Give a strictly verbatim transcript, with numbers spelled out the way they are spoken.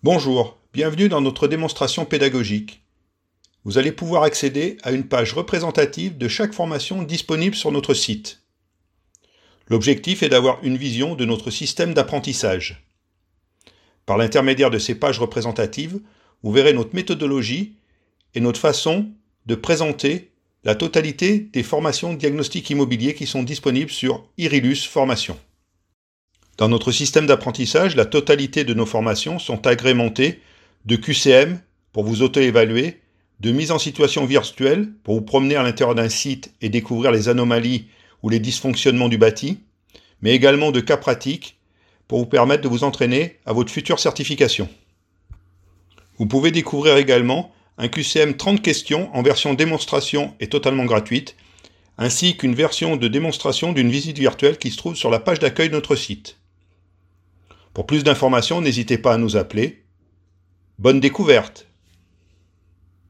Bonjour, bienvenue dans notre démonstration pédagogique. Vous allez pouvoir accéder à une page représentative de chaque formation disponible sur notre site. L'objectif est d'avoir une vision de notre système d'apprentissage. Par l'intermédiaire de ces pages représentatives, vous verrez notre méthodologie et notre façon de présenter la totalité des formations de diagnostic immobilier qui sont disponibles sur Irilus Formation. Dans notre système d'apprentissage, la totalité de nos formations sont agrémentées de Q C M pour vous auto-évaluer, de mise en situation virtuelle pour vous promener à l'intérieur d'un site et découvrir les anomalies ou les dysfonctionnements du bâti, mais également de cas pratiques pour vous permettre de vous entraîner à votre future certification. Vous pouvez découvrir également un Q C M trente questions en version démonstration et totalement gratuite, ainsi qu'une version de démonstration d'une visite virtuelle qui se trouve sur la page d'accueil de notre site. Pour plus d'informations, n'hésitez pas à nous appeler. Bonne découverte!